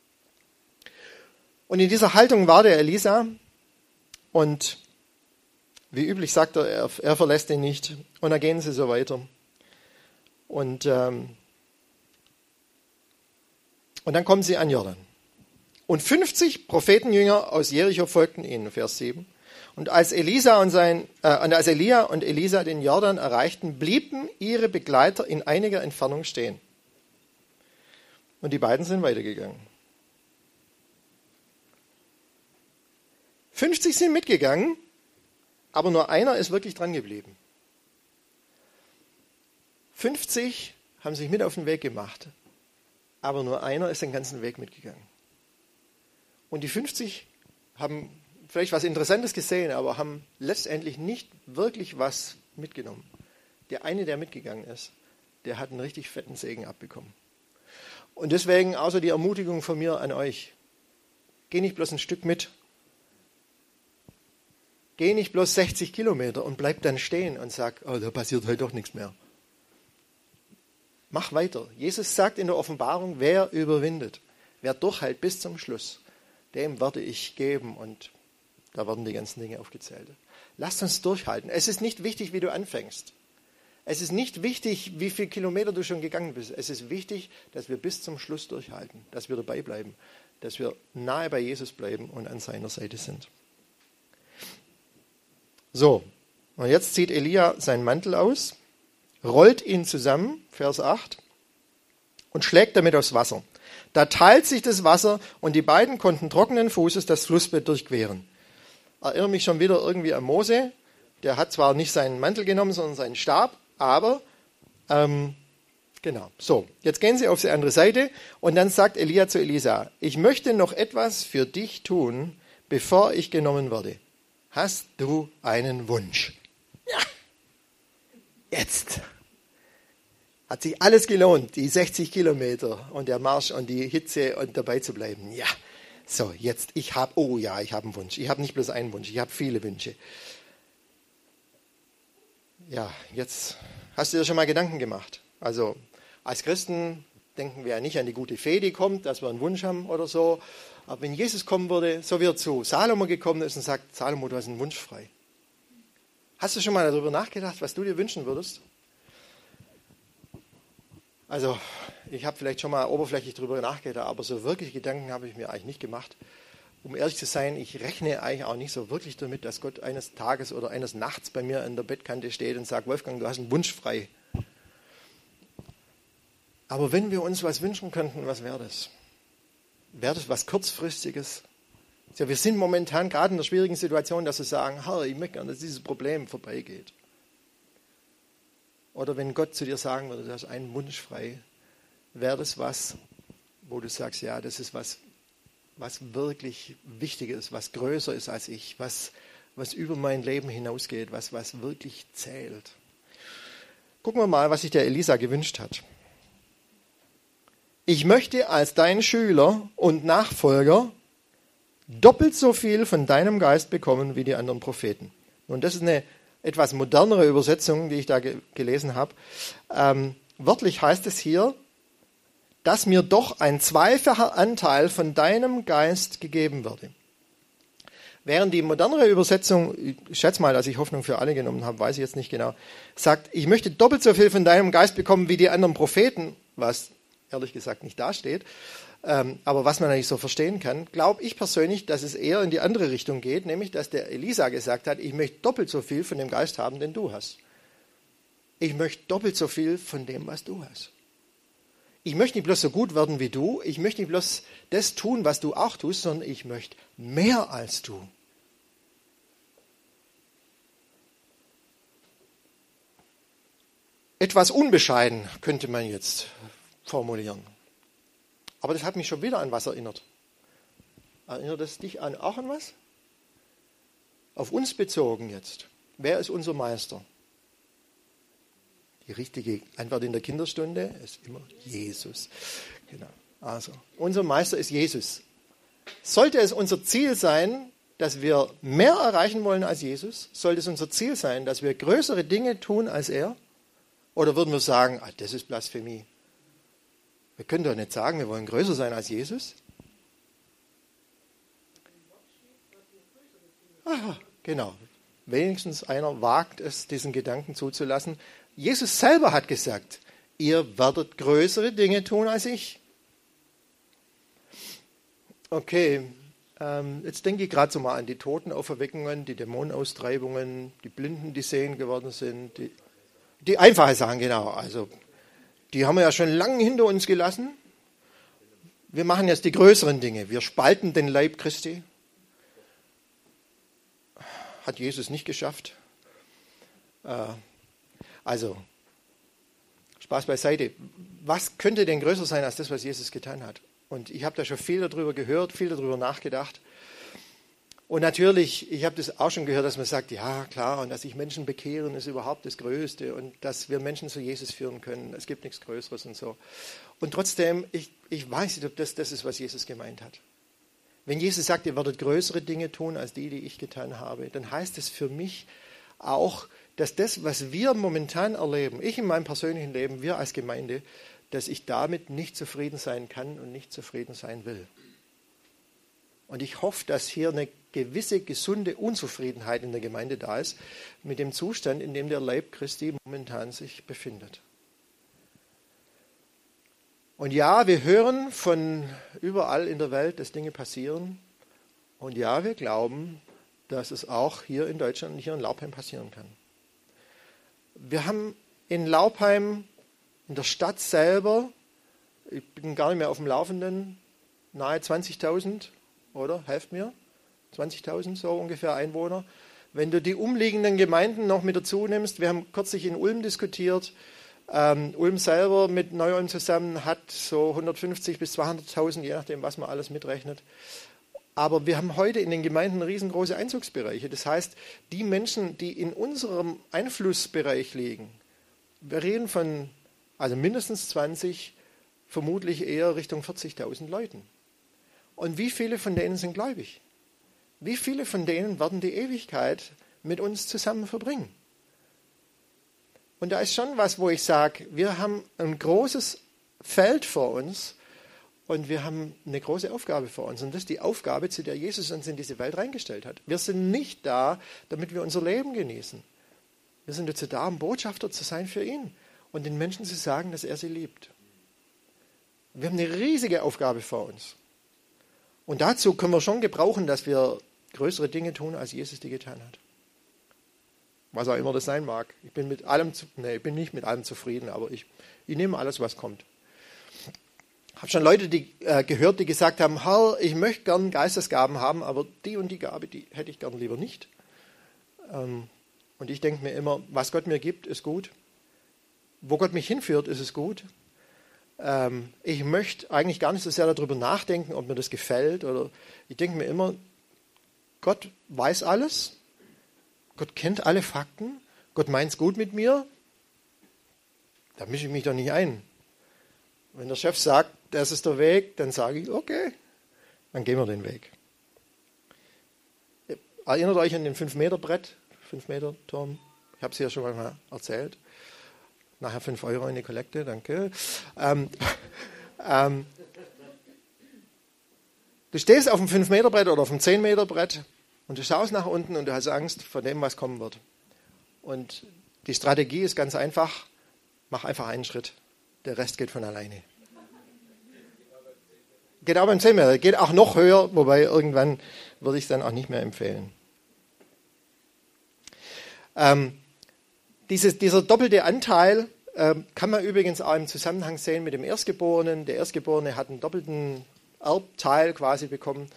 A: Und in dieser Haltung war der Elisa und wie üblich sagt er verlässt ihn nicht und dann gehen sie so weiter. Und dann kommen sie an Jordan. Und 50 Prophetenjünger aus Jericho folgten ihnen, Vers 7. Und als Elia und Elisa den Jordan erreichten, blieben ihre Begleiter in einiger Entfernung stehen. Und die beiden sind weitergegangen. 50 sind mitgegangen, aber nur einer ist wirklich dran geblieben. 50 haben sich mit auf den Weg gemacht, aber nur einer ist den ganzen Weg mitgegangen. Und die 50 haben vielleicht was Interessantes gesehen, aber haben letztendlich nicht wirklich was mitgenommen. Der eine, der mitgegangen ist, der hat einen richtig fetten Segen abbekommen. Und deswegen außer die Ermutigung von mir an euch, geh nicht bloß ein Stück mit. Geh nicht bloß 60 Kilometer und bleib dann stehen und sag, oh, da passiert heute doch nichts mehr. Mach weiter. Jesus sagt in der Offenbarung, wer überwindet, wer durchhält bis zum Schluss, dem werde ich geben. Und da werden die ganzen Dinge aufgezählt. Lasst uns durchhalten. Es ist nicht wichtig, wie du anfängst. Es ist nicht wichtig, wie viele Kilometer du schon gegangen bist. Es ist wichtig, dass wir bis zum Schluss durchhalten, dass wir dabei bleiben, dass wir nahe bei Jesus bleiben und an seiner Seite sind. So, und jetzt zieht Elia seinen Mantel aus, rollt ihn zusammen, Vers 8, und schlägt damit aufs Wasser. Da teilt sich das Wasser und die beiden konnten trockenen Fußes das Flussbett durchqueren. Erinnere mich schon wieder irgendwie an Mose. Der hat zwar nicht seinen Mantel genommen, sondern seinen Stab, aber genau. So, jetzt gehen sie auf die andere Seite und dann sagt Elia zu Elisa, ich möchte noch etwas für dich tun, bevor ich genommen werde. Hast du einen Wunsch? Ja. Jetzt. Hat sich alles gelohnt, die 60 Kilometer und der Marsch und die Hitze und dabei zu bleiben. Ja. So, jetzt, ich habe einen Wunsch. Ich habe nicht bloß einen Wunsch, ich habe viele Wünsche. Ja, jetzt hast du dir schon mal Gedanken gemacht. Also, als Christen denken wir ja nicht an die gute Fee, die kommt, dass wir einen Wunsch haben oder so. Aber wenn Jesus kommen würde, so wie er zu Salomo gekommen ist und sagt, Salomo, du hast einen Wunsch frei. Hast du schon mal darüber nachgedacht, was du dir wünschen würdest? Also, ich habe vielleicht schon mal oberflächlich darüber nachgedacht, aber so wirklich Gedanken habe ich mir eigentlich nicht gemacht. Um ehrlich zu sein, ich rechne eigentlich auch nicht so wirklich damit, dass Gott eines Tages oder eines Nachts bei mir an der Bettkante steht und sagt, Wolfgang, du hast einen Wunsch frei. Aber wenn wir uns was wünschen könnten, was wäre das? Wäre das was Kurzfristiges? Ja, wir sind momentan gerade in der schwierigen Situation, dass wir sagen, Herr, ich möchte gerne, dass dieses Problem vorbeigeht. Oder wenn Gott zu dir sagen würde, du hast einen Wunsch frei, wäre das was, wo du sagst, ja, das ist was wirklich wichtig ist, was größer ist als ich, was über mein Leben hinausgeht, was wirklich zählt. Gucken wir mal, was sich der Elisa gewünscht hat. Ich möchte als dein Schüler und Nachfolger doppelt so viel von deinem Geist bekommen wie die anderen Propheten. Und das ist eine etwas modernere Übersetzung, die ich da gelesen habe. Wörtlich heißt es hier, dass mir doch ein zweifacher Anteil von deinem Geist gegeben würde. Während die modernere Übersetzung, ich schätze mal, dass ich Hoffnung für alle genommen habe, weiß ich jetzt nicht genau, sagt, ich möchte doppelt so viel von deinem Geist bekommen wie die anderen Propheten, was ehrlich gesagt nicht dasteht, aber was man eigentlich so verstehen kann, glaube ich persönlich, dass es eher in die andere Richtung geht, nämlich, dass der Elisa gesagt hat, ich möchte doppelt so viel von dem Geist haben, den du hast. Ich möchte doppelt so viel von dem, was du hast. Ich möchte nicht bloß so gut werden wie du, ich möchte nicht bloß das tun, was du auch tust, sondern ich möchte mehr als du. Etwas unbescheiden könnte man jetzt formulieren. Aber das hat mich schon wieder an was erinnert. Erinnert es dich auch an was? Auf uns bezogen jetzt. Wer ist unser Meister? Die richtige Antwort in der Kinderstunde ist immer Jesus. Genau. Also, unser Meister ist Jesus. Sollte es unser Ziel sein, dass wir mehr erreichen wollen als Jesus? Sollte es unser Ziel sein, dass wir größere Dinge tun als er? Oder würden wir sagen, das ist Blasphemie? Wir können doch nicht sagen, wir wollen größer sein als Jesus. Aha, genau. Wenigstens einer wagt es, diesen Gedanken zuzulassen. Jesus selber hat gesagt, ihr werdet größere Dinge tun als ich. Okay, jetzt denke ich gerade so mal an die Totenauferweckungen, die Dämonenaustreibungen, die Blinden, die sehend geworden sind, die einfache Sachen, genau. Also die haben wir ja schon lange hinter uns gelassen. Wir machen jetzt die größeren Dinge. Wir spalten den Leib Christi. Hat Jesus nicht geschafft. Also, Spaß beiseite. Was könnte denn größer sein als das, was Jesus getan hat? Und ich habe da schon viel darüber gehört, viel darüber nachgedacht. Und natürlich, ich habe das auch schon gehört, dass man sagt, ja klar, und dass sich Menschen bekehren, ist überhaupt das Größte und dass wir Menschen zu Jesus führen können. Es gibt nichts Größeres und so. Und trotzdem, ich weiß nicht, ob das ist, was Jesus gemeint hat. Wenn Jesus sagt, ihr werdet größere Dinge tun, als die ich getan habe, dann heißt es für mich auch, dass das, was wir momentan erleben, ich in meinem persönlichen Leben, wir als Gemeinde, dass ich damit nicht zufrieden sein kann und nicht zufrieden sein will. Und ich hoffe, dass hier eine gewisse gesunde Unzufriedenheit in der Gemeinde da ist, mit dem Zustand, in dem der Leib Christi momentan sich befindet. Und ja, wir hören von überall in der Welt, dass Dinge passieren. Und ja, wir glauben, dass es auch hier in Deutschland und hier in Laupheim passieren kann. Wir haben in Laupheim, in der Stadt selber, ich bin gar nicht mehr auf dem Laufenden, nahe 20.000, oder? Helft mir. 20.000 so ungefähr Einwohner. Wenn du die umliegenden Gemeinden noch mit dazu nimmst, wir haben kürzlich in Ulm diskutiert, Ulm selber mit Neu-Ulm zusammen hat so 150.000 bis 200.000, je nachdem, was man alles mitrechnet. Aber wir haben heute in den Gemeinden riesengroße Einzugsbereiche. Das heißt, die Menschen, die in unserem Einflussbereich liegen, wir reden von also mindestens 20, vermutlich eher Richtung 40.000 Leuten. Und wie viele von denen sind gläubig? Wie viele von denen werden die Ewigkeit mit uns zusammen verbringen? Und da ist schon was, wo ich sage, wir haben ein großes Feld vor uns und wir haben eine große Aufgabe vor uns. Und das ist die Aufgabe, zu der Jesus uns in diese Welt reingestellt hat. Wir sind nicht da, damit wir unser Leben genießen. Wir sind dazu da, um Botschafter zu sein für ihn und den Menschen zu sagen, dass er sie liebt. Wir haben eine riesige Aufgabe vor uns. Und dazu können wir schon gebrauchen, dass wir größere Dinge tun, als Jesus die getan hat. Was auch immer das sein mag. Ich bin nicht mit allem zufrieden, aber ich nehme alles, was kommt. Ich habe schon Leute gehört, die gesagt haben, Herr, ich möchte gern Geistesgaben haben, aber die und die Gabe, die hätte ich gern lieber nicht. Und ich denke mir immer, was Gott mir gibt, ist gut. Wo Gott mich hinführt, ist es gut. Ich möchte eigentlich gar nicht so sehr darüber nachdenken, ob mir das gefällt. Oder ich denke mir immer, Gott weiß alles. Gott kennt alle Fakten. Gott meint es gut mit mir. Da mische ich mich doch nicht ein. Wenn der Chef sagt, das ist der Weg, dann sage ich, okay, dann gehen wir den Weg. Erinnert euch an den 5-Meter-Brett, 5-Meter-Turm? Ich habe es ja schon mal erzählt. Nachher 5 Euro in die Kollekte, danke. Du stehst auf dem 5-Meter-Brett oder auf dem 10-Meter-Brett und du schaust nach unten und du hast Angst vor dem, was kommen wird. Und die Strategie ist ganz einfach, mach einfach einen Schritt. Der Rest geht von alleine. Geht auch beim 10 Meter, geht auch noch höher, wobei irgendwann würde ich es dann auch nicht mehr empfehlen. Dieser doppelte Anteil kann man übrigens auch im Zusammenhang sehen mit dem Erstgeborenen. Der Erstgeborene hat einen doppelten Erbteil quasi bekommen.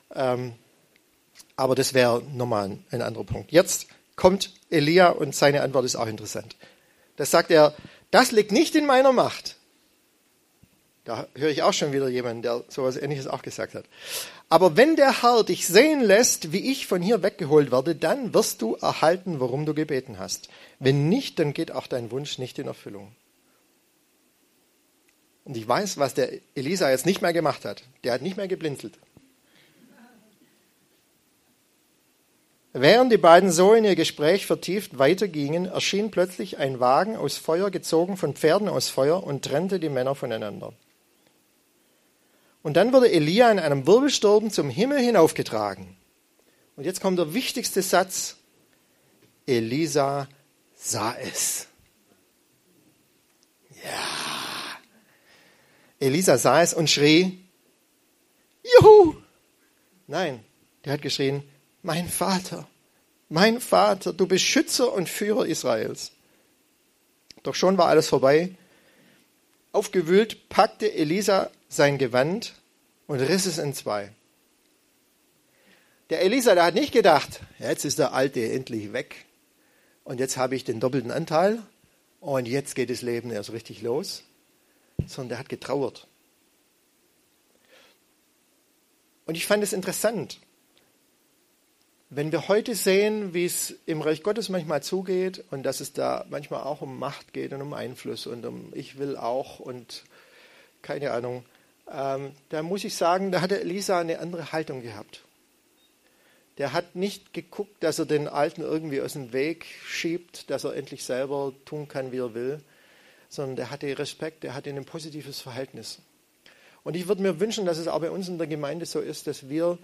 A: Aber das wäre nochmal ein anderer Punkt. Jetzt kommt Elia und seine Antwort ist auch interessant. Da sagt er, das liegt nicht in meiner Macht. Da höre ich auch schon wieder jemanden, der sowas Ähnliches auch gesagt hat. Aber wenn der Herr dich sehen lässt, wie ich von hier weggeholt werde, dann wirst du erhalten, worum du gebeten hast. Wenn nicht, dann geht auch dein Wunsch nicht in Erfüllung. Und ich weiß, was der Elisa jetzt nicht mehr gemacht hat. Der hat nicht mehr geblinzelt. Während die beiden so in ihr Gespräch vertieft weitergingen, erschien plötzlich ein Wagen aus Feuer, gezogen von Pferden aus Feuer, und trennte die Männer voneinander. Und dann wurde Elia in einem Wirbelsturm zum Himmel hinaufgetragen. Und jetzt kommt der wichtigste Satz. Elisa sah es. Ja. Elisa sah es und schrie, Juhu! Nein, der hat geschrien, mein Vater, du Beschützer und Führer Israels. Doch schon war alles vorbei. Aufgewühlt packte Elisa sein Gewand und riss es in 2. Der Elisa, der hat nicht gedacht, jetzt ist der Alte endlich weg und jetzt habe ich den doppelten Anteil und jetzt geht das Leben erst richtig los, sondern der hat getrauert. Und ich fand es interessant. Wenn wir heute sehen, wie es im Reich Gottes manchmal zugeht und dass es da manchmal auch um Macht geht und um Einfluss und um ich will auch und keine Ahnung, da muss ich sagen, da hat der Elisa eine andere Haltung gehabt. Der hat nicht geguckt, dass er den Alten irgendwie aus dem Weg schiebt, dass er endlich selber tun kann, wie er will, sondern der hatte Respekt, der hatte ein positives Verhältnis. Und ich würde mir wünschen, dass es auch bei uns in der Gemeinde so ist, dass wir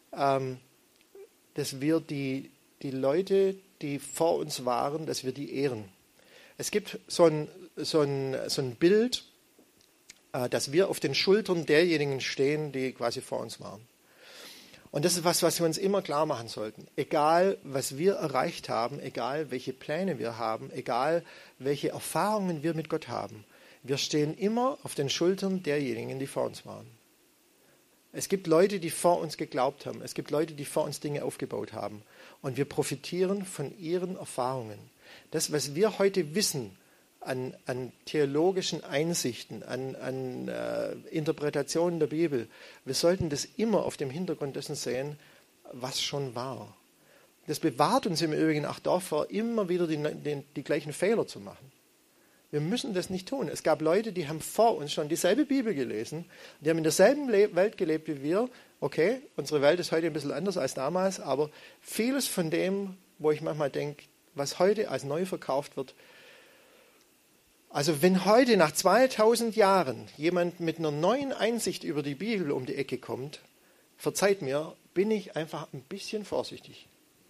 A: die Leute, die vor uns waren, dass wir die ehren. Es gibt so ein Bild, dass wir auf den Schultern derjenigen stehen, die quasi vor uns waren. Und das ist was wir uns immer klar machen sollten. Egal, was wir erreicht haben, egal, welche Pläne wir haben, egal, welche Erfahrungen wir mit Gott haben, wir stehen immer auf den Schultern derjenigen, die vor uns waren. Es gibt Leute, die vor uns geglaubt haben. Es gibt Leute, die vor uns Dinge aufgebaut haben. Und wir profitieren von ihren Erfahrungen. Das, was wir heute wissen an theologischen Einsichten, an Interpretationen der Bibel, wir sollten das immer auf dem Hintergrund dessen sehen, was schon war. Das bewahrt uns im Übrigen auch davor, immer wieder die gleichen Fehler zu machen. Wir müssen das nicht tun. Es gab Leute, die haben vor uns schon dieselbe Bibel gelesen, die haben in derselben Welt gelebt wie wir. Okay, unsere Welt ist heute ein bisschen anders als damals, aber vieles von dem, wo ich manchmal denke, was heute als neu verkauft wird, also wenn heute nach 2000 Jahren jemand mit einer neuen Einsicht über die Bibel um die Ecke kommt, verzeiht mir, bin ich einfach ein bisschen vorsichtig.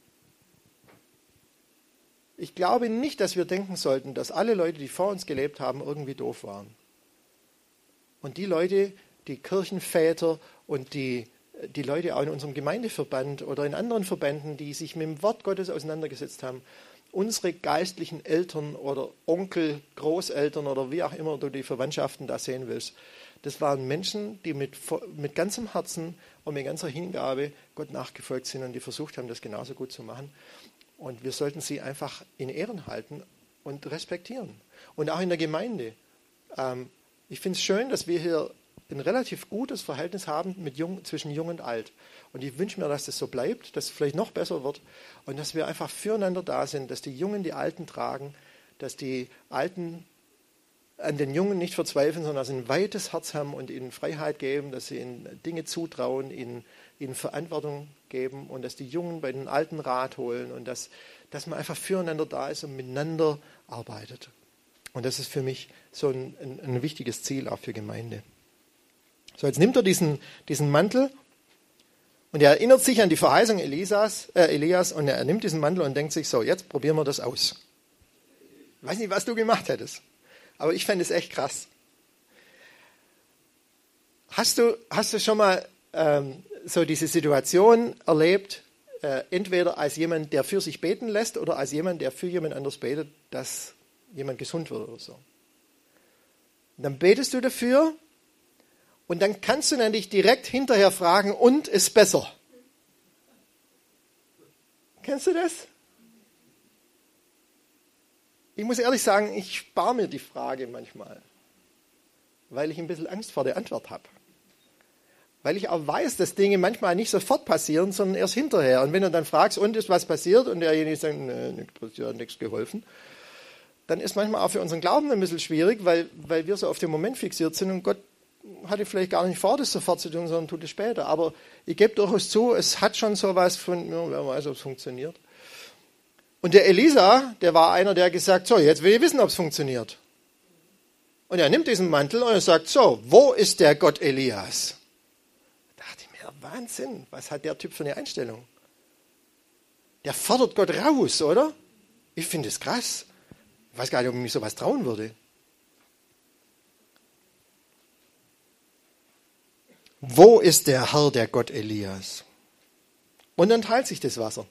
A: Ich glaube nicht, dass wir denken sollten, dass alle Leute, die vor uns gelebt haben, irgendwie doof waren. Und die Leute, die Kirchenväter und die Leute auch in unserem Gemeindeverband oder in anderen Verbänden, die sich mit dem Wort Gottes auseinandergesetzt haben, unsere geistlichen Eltern oder Onkel, Großeltern oder wie auch immer du die Verwandtschaften da sehen willst, das waren Menschen, die mit ganzem Herzen und mit ganzer Hingabe Gott nachgefolgt sind und die versucht haben, das genauso gut zu machen. Und wir sollten sie einfach in Ehren halten und respektieren. Und auch in der Gemeinde. Ich finde es schön, dass wir hier ein relativ gutes Verhältnis haben zwischen Jung und Alt. Und ich wünsche mir, dass das so bleibt, dass es vielleicht noch besser wird und dass wir einfach füreinander da sind, dass die Jungen die Alten tragen, dass die Alten an den Jungen nicht verzweifeln, sondern dass sie ein weites Herz haben und ihnen Freiheit geben, dass sie ihnen Dinge zutrauen, ihnen Verantwortung geben und dass die Jungen bei den Alten Rat holen und dass man einfach füreinander da ist und miteinander arbeitet. Und das ist für mich so ein wichtiges Ziel auch für Gemeinde. So, jetzt nimmt er diesen Mantel und er erinnert sich an die Verheißung Elias und er nimmt diesen Mantel und denkt sich so, jetzt probieren wir das aus. Ich weiß nicht, was du gemacht hättest, aber ich fände es echt krass. Hast du schon mal so diese Situation erlebt, entweder als jemand, der für sich beten lässt oder als jemand, der für jemand anders betet, dass jemand gesund wird oder so? Und dann betest du dafür und dann kannst du nämlich direkt hinterher fragen, und ist besser? Kennst du das? Ich muss ehrlich sagen, ich spare mir die Frage manchmal, weil ich ein bisschen Angst vor der Antwort habe. Weil ich auch weiß, dass Dinge manchmal nicht sofort passieren, sondern erst hinterher. Und wenn du dann fragst, und ist was passiert? Und derjenige sagt, nichts passiert, nichts geholfen. Dann ist manchmal auch für unseren Glauben ein bisschen schwierig, weil wir so auf den Moment fixiert sind und Gott hatte vielleicht gar nicht vor, das sofort zu tun, sondern tut es später. Aber ich gebe durchaus zu, es hat schon sowas von, wer weiß, ob es funktioniert. Und der Elisa, der war einer, der gesagt, so, jetzt will ich wissen, ob es funktioniert. Und er nimmt diesen Mantel und er sagt, so, wo ist der Gott Elias? Da dachte ich mir, Wahnsinn, was hat der Typ für eine Einstellung? Der fordert Gott raus, oder? Ich finde es krass. Ich weiß gar nicht, ob ich mich sowas trauen würde. Wo ist der Herr, der Gott Elias? Und dann teilt sich das Wasser.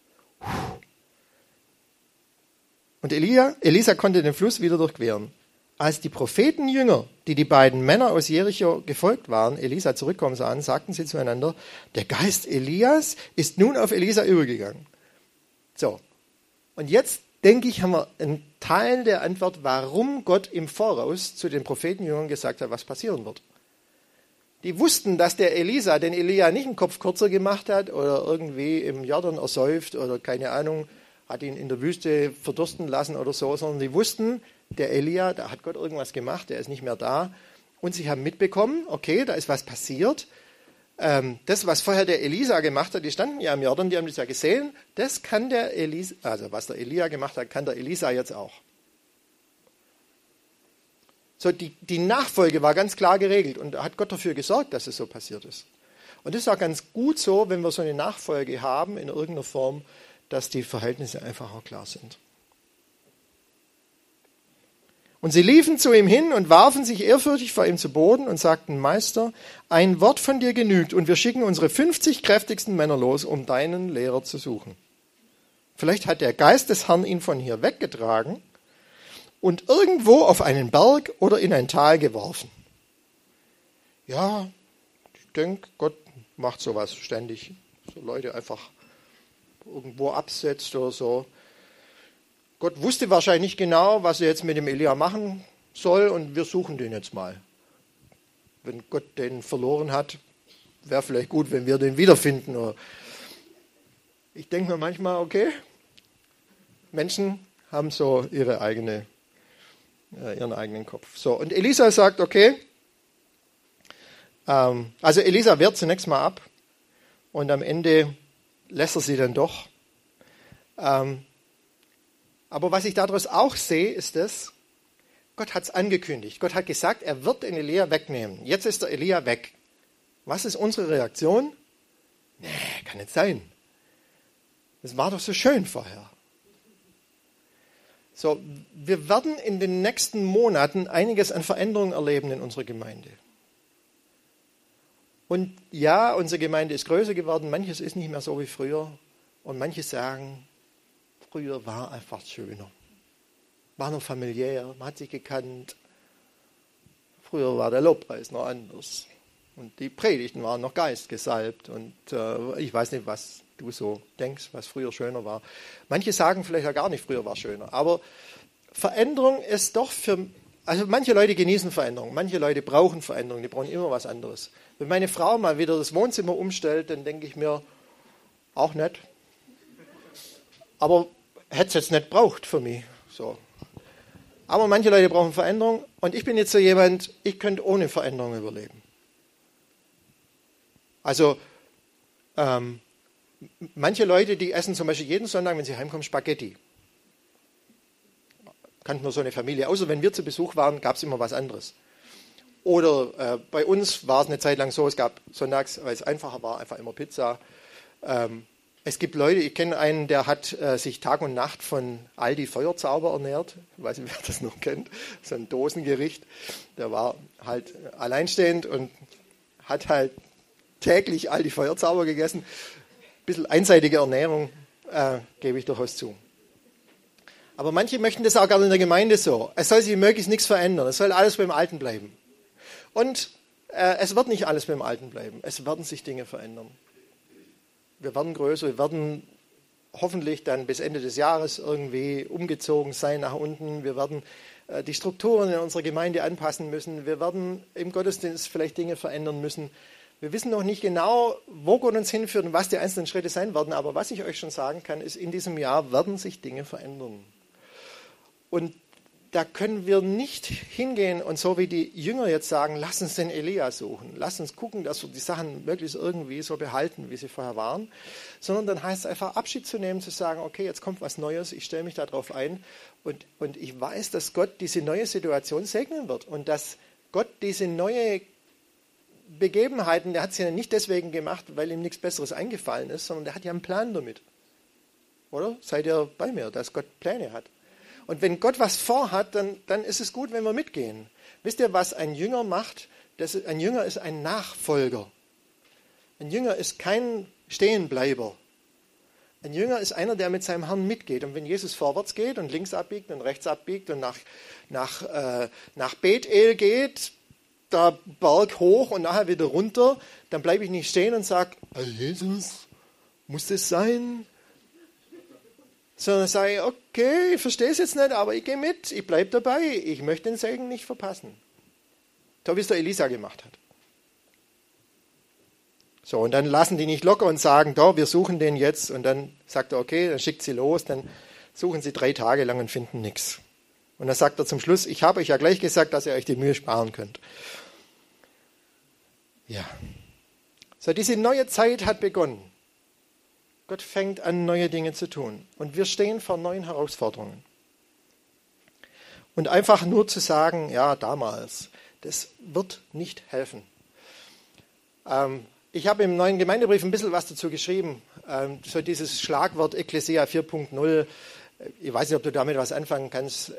A: Und Elisa konnte den Fluss wieder durchqueren. Als die Prophetenjünger, die beiden Männer aus Jericho gefolgt waren, Elisa zurückkommen sahen, sagten sie zueinander, der Geist Elias ist nun auf Elisa übergegangen. So, und jetzt denke ich, haben wir einen Teil der Antwort, warum Gott im Voraus zu den Prophetenjüngern gesagt hat, was passieren wird. Die wussten, dass der Elisa den Elia nicht einen Kopf kürzer gemacht hat oder irgendwie im Jordan ersäuft oder keine Ahnung, hat ihn in der Wüste verdursten lassen oder so, sondern die wussten, der Elia, da hat Gott irgendwas gemacht, der ist nicht mehr da. Und sie haben mitbekommen, okay, da ist was passiert. Das, was vorher der Elisa gemacht hat, die standen ja im Jordan, die haben das ja gesehen, das kann der Elisa, also was der Elia gemacht hat, kann der Elisa jetzt auch. So, die Nachfolge war ganz klar geregelt und da hat Gott dafür gesorgt, dass es so passiert ist. Und das ist auch ganz gut so, wenn wir so eine Nachfolge haben in irgendeiner Form, dass die Verhältnisse einfach auch klar sind. Und sie liefen zu ihm hin und warfen sich ehrfürchtig vor ihm zu Boden und sagten, Meister, ein Wort von dir genügt und wir schicken unsere 50 kräftigsten Männer los, um deinen Lehrer zu suchen. Vielleicht hat der Geist des Herrn ihn von hier weggetragen und irgendwo auf einen Berg oder in ein Tal geworfen. Ja, ich denke, Gott macht sowas ständig. So Leute einfach irgendwo absetzt oder so. Gott wusste wahrscheinlich nicht genau, was er jetzt mit dem Elia machen soll und wir suchen den jetzt mal. Wenn Gott den verloren hat, wäre vielleicht gut, wenn wir den wiederfinden. Oder ich denke mir manchmal, okay, Menschen haben so ihren eigenen Kopf. So, und Elisa sagt, okay, also Elisa wehrt zunächst mal ab und am Ende lässt er sie dann doch. Aber was ich daraus auch sehe, ist das, Gott hat es angekündigt. Gott hat gesagt, er wird den Elia wegnehmen. Jetzt ist der Elia weg. Was ist unsere Reaktion? Nee, kann nicht sein. Das war doch so schön vorher. So, wir werden in den nächsten Monaten einiges an Veränderungen erleben in unserer Gemeinde. Und ja, unsere Gemeinde ist größer geworden, manches ist nicht mehr so wie früher. Und manche sagen, früher war einfach schöner. War noch familiär, man hat sich gekannt. Früher war der Lobpreis noch anders. Und die Predigten waren noch geistgesalbt. Und ich weiß nicht, was du so denkst, was früher schöner war. Manche sagen vielleicht ja gar nicht, früher war schöner. Aber Veränderung ist doch also manche Leute genießen Veränderung, manche Leute brauchen Veränderung, die brauchen immer was anderes. Wenn meine Frau mal wieder das Wohnzimmer umstellt, dann denke ich mir, auch nett. Aber hätte es jetzt nicht braucht für mich. So. Aber manche Leute brauchen Veränderung und ich bin jetzt so jemand, ich könnte ohne Veränderung überleben. Also manche Leute, die essen zum Beispiel jeden Sonntag, wenn sie heimkommen, Spaghetti. Kannten wir so eine Familie. Außer wenn wir zu Besuch waren, gab es immer was anderes. Oder bei uns war es eine Zeit lang so, es gab sonntags, weil es einfacher war, einfach immer Pizza. Es gibt Leute, ich kenne einen, der hat sich Tag und Nacht von Aldi Feuerzauber ernährt. Ich weiß nicht, wer das noch kennt. So ein Dosengericht. Der war halt alleinstehend und hat halt täglich Aldi Feuerzauber gegessen. Ein bisschen einseitige Ernährung, gebe ich durchaus zu. Aber manche möchten das auch gerne in der Gemeinde so. Es soll sich möglichst nichts verändern. Es soll alles beim Alten bleiben. Und es wird nicht alles beim Alten bleiben. Es werden sich Dinge verändern. Wir werden größer, wir werden hoffentlich dann bis Ende des Jahres irgendwie umgezogen sein nach unten. Wir werden die Strukturen in unserer Gemeinde anpassen müssen. Wir werden im Gottesdienst vielleicht Dinge verändern müssen. Wir wissen noch nicht genau, wo Gott uns hinführt und was die einzelnen Schritte sein werden. Aber was ich euch schon sagen kann, ist, in diesem Jahr werden sich Dinge verändern. Und da können wir nicht hingehen und so wie die Jünger jetzt sagen, lass uns den Elia suchen, lass uns gucken, dass wir die Sachen möglichst irgendwie so behalten, wie sie vorher waren, sondern dann heißt es einfach Abschied zu nehmen, zu sagen, okay, jetzt kommt was Neues, ich stelle mich darauf ein und ich weiß, dass Gott diese neue Situation segnen wird und dass Gott diese neue Begebenheiten, der hat sie ja nicht deswegen gemacht, weil ihm nichts Besseres eingefallen ist, sondern der hat ja einen Plan damit. Oder? Seid ihr bei mir, dass Gott Pläne hat? Und wenn Gott was vorhat, dann ist es gut, wenn wir mitgehen. Wisst ihr, was ein Jünger macht? Ein Jünger ist ein Nachfolger. Ein Jünger ist kein Stehenbleiber. Ein Jünger ist einer, der mit seinem Herrn mitgeht. Und wenn Jesus vorwärts geht und links abbiegt und rechts abbiegt und nach Bethel geht, da Berg hoch und nachher wieder runter, dann bleibe ich nicht stehen und sage, Jesus, muss das sein? Sondern sage ich, okay, ich verstehe es jetzt nicht, aber ich gehe mit, ich bleibe dabei, ich möchte den Segen nicht verpassen. So wie es der Elisa gemacht hat. So, und dann lassen die nicht locker und sagen, da, wir suchen den jetzt. Und dann sagt er, okay, dann schickt sie los, dann suchen sie 3 Tage lang und finden nichts. Und dann sagt er zum Schluss, ich habe euch ja gleich gesagt, dass ihr euch die Mühe sparen könnt. Ja. So, diese neue Zeit hat begonnen. Gott fängt an, neue Dinge zu tun. Und wir stehen vor neuen Herausforderungen. Und einfach nur zu sagen, ja, damals, das wird nicht helfen. Ich habe im neuen Gemeindebrief ein bisschen was dazu geschrieben. So dieses Schlagwort Ekklesia 4.0. Ich weiß nicht, ob du damit was anfangen kannst.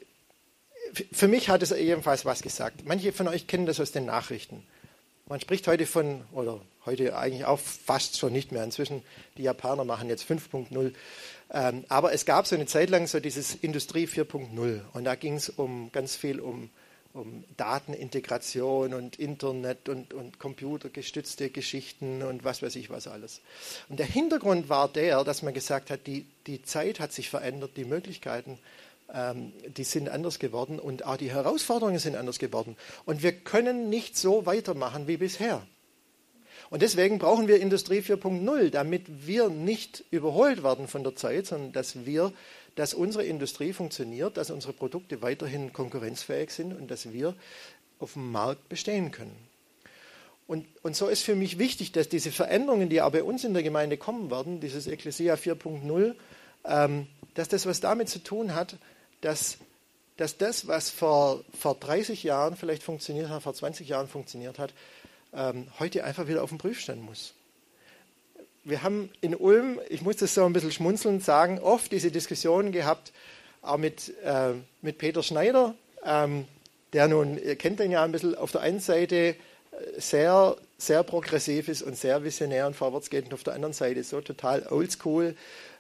A: Für mich hat es ebenfalls was gesagt. Manche von euch kennen das aus den Nachrichten. Man spricht heute von, oder heute eigentlich auch fast schon nicht mehr. Inzwischen, die Japaner machen jetzt 5.0. Aber es gab so eine Zeit lang so dieses Industrie 4.0. Und da ging es ganz viel um Datenintegration und Internet und computergestützte Geschichten und was weiß ich was alles. Und der Hintergrund war der, dass man gesagt hat, die Zeit hat sich verändert, die Möglichkeiten, die sind anders geworden und auch die Herausforderungen sind anders geworden. Und wir können nicht so weitermachen wie bisher. Und deswegen brauchen wir Industrie 4.0, damit wir nicht überholt werden von der Zeit, sondern dass unsere Industrie funktioniert, dass unsere Produkte weiterhin konkurrenzfähig sind und dass wir auf dem Markt bestehen können. Und so ist für mich wichtig, dass diese Veränderungen, die auch bei uns in der Gemeinde kommen werden, dieses Ekklesia 4.0, dass das was damit zu tun hat, dass das, was vor 30 Jahren vielleicht funktioniert hat, vor 20 Jahren funktioniert hat, heute einfach wieder auf den Prüfstand muss. Wir haben in Ulm, ich muss das so ein bisschen schmunzelnd sagen, oft diese Diskussionen gehabt, auch mit Peter Schneider, der nun, ihr kennt ihn ja ein bisschen, auf der einen Seite sehr, sehr progressiv ist und sehr visionär und vorwärtsgehend und auf der anderen Seite so total oldschool.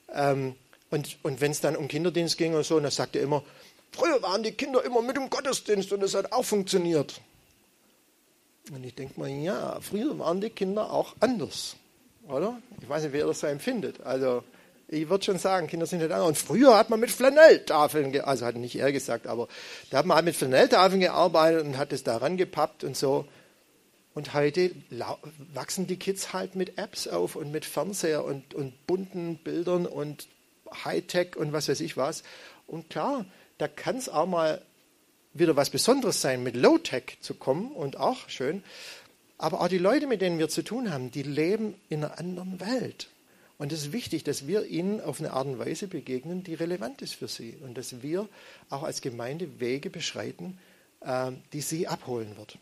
A: Und wenn es dann um Kinderdienst ging oder so, dann sagt er immer, früher waren die Kinder immer mit dem Gottesdienst und das hat auch funktioniert. Und ich denke mal, ja, früher waren die Kinder auch anders, oder? Ich weiß nicht, wie ihr das so empfindet. Also ich würde schon sagen, Kinder sind nicht anders. Und früher hat man mit Flanelltafeln, also hat nicht er gesagt, aber da hat man halt mit Flanelltafeln gearbeitet und hat es da rangepappt und so. Und heute wachsen die Kids halt mit Apps auf und mit Fernseher und bunten Bildern und Hightech und was weiß ich was. Und klar, da kann es auch mal wieder was Besonderes sein, mit Low-Tech zu kommen und auch schön. Aber auch die Leute, mit denen wir zu tun haben, die leben in einer anderen Welt. Und es ist wichtig, dass wir ihnen auf eine Art und Weise begegnen, die relevant ist für sie. Und dass wir auch als Gemeinde Wege beschreiten, die sie abholen wird.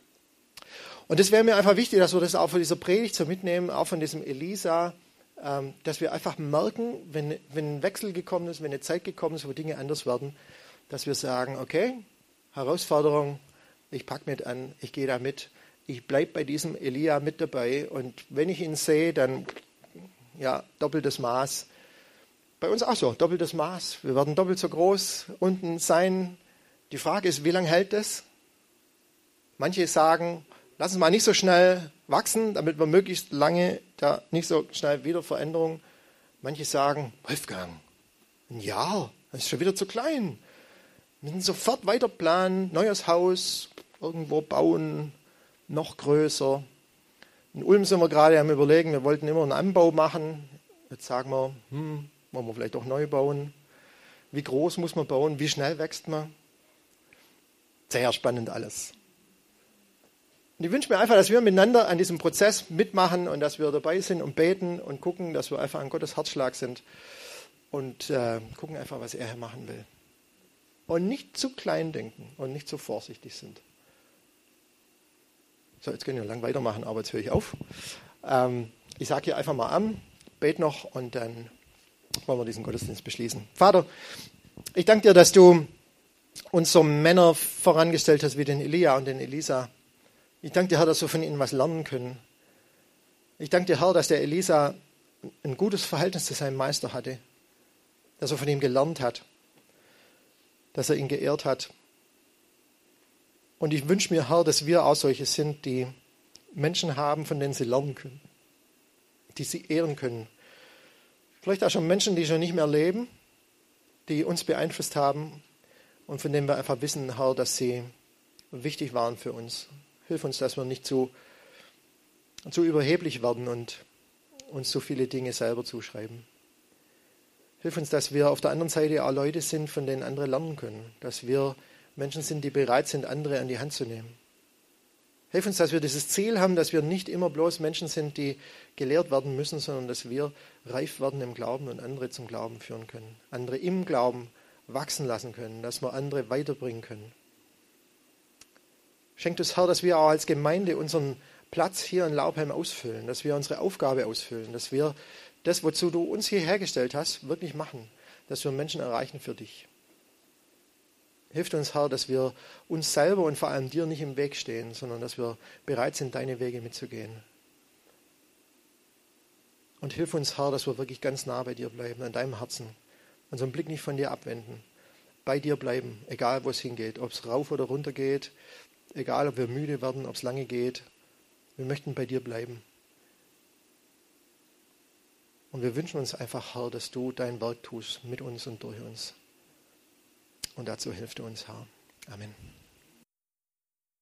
A: Und das wäre mir einfach wichtig, dass wir das auch von dieser Predigt so mitnehmen, auch von diesem Elisa, dass wir einfach merken, wenn ein Wechsel gekommen ist, wenn eine Zeit gekommen ist, wo Dinge anders werden, dass wir sagen, okay, Herausforderung, ich packe mit an, ich gehe da mit, ich bleibe bei diesem Elia mit dabei und wenn ich ihn sehe, dann ja, doppeltes Maß. Bei uns auch so, doppeltes Maß. Wir werden doppelt so groß unten sein. Die Frage ist, wie lange hält das? Manche sagen, lass uns mal nicht so schnell wachsen, damit wir möglichst lange da nicht so schnell wieder Veränderung. Manche sagen, Wolfgang, ein Jahr, das ist schon wieder zu klein. Wir müssen sofort weiter planen, neues Haus, irgendwo bauen, noch größer. In Ulm sind wir gerade am Überlegen, wir wollten immer einen Anbau machen. Jetzt sagen wir, wollen wir vielleicht auch neu bauen. Wie groß muss man bauen? Wie schnell wächst man? Sehr spannend alles. Und ich wünsche mir einfach, dass wir miteinander an diesem Prozess mitmachen und dass wir dabei sind und beten und gucken, dass wir einfach an Gottes Herzschlag sind und gucken einfach, was er machen will. Und nicht zu klein denken und nicht zu vorsichtig sind. So, jetzt können wir lang weitermachen, aber jetzt höre ich auf. Ich sage hier einfach mal an, bete noch und dann wollen wir diesen Gottesdienst beschließen. Vater, ich danke dir, dass du uns so Männer vorangestellt hast wie den Elia und den Elisa. Ich danke dir, Herr, dass wir von ihnen was lernen können. Ich danke dir, Herr, dass der Elisa ein gutes Verhältnis zu seinem Meister hatte, dass er von ihm gelernt hat, dass er ihn geehrt hat. Und ich wünsche mir, Herr, dass wir auch solche sind, die Menschen haben, von denen sie lernen können, die sie ehren können. Vielleicht auch schon Menschen, die schon nicht mehr leben, die uns beeinflusst haben und von denen wir einfach wissen, Herr, dass sie wichtig waren für uns. Hilf uns, dass wir nicht zu zu überheblich werden und uns so viele Dinge selber zuschreiben. Hilf uns, dass wir auf der anderen Seite auch Leute sind, von denen andere lernen können. Dass wir Menschen sind, die bereit sind, andere an die Hand zu nehmen. Hilf uns, dass wir dieses Ziel haben, dass wir nicht immer bloß Menschen sind, die gelehrt werden müssen, sondern dass wir reif werden im Glauben und andere zum Glauben führen können. Andere im Glauben wachsen lassen können, dass wir andere weiterbringen können. Schenkt uns, Herr, dass wir auch als Gemeinde unseren Platz hier in Laubheim ausfüllen, dass wir unsere Aufgabe ausfüllen, dass wir das, wozu du uns hierher gestellt hast, wirklich machen, dass wir Menschen erreichen für dich. Hilf uns, Herr, dass wir uns selber und vor allem dir nicht im Weg stehen, sondern dass wir bereit sind, deine Wege mitzugehen. Und hilf uns, Herr, dass wir wirklich ganz nah bei dir bleiben, an deinem Herzen, unseren Blick nicht von dir abwenden, bei dir bleiben, egal wo es hingeht, ob es rauf oder runter geht, egal ob wir müde werden, ob es lange geht. Wir möchten bei dir bleiben. Und wir wünschen uns einfach, Herr, dass du dein Werk tust mit uns und durch uns. Und dazu hilft du uns, Herr. Amen.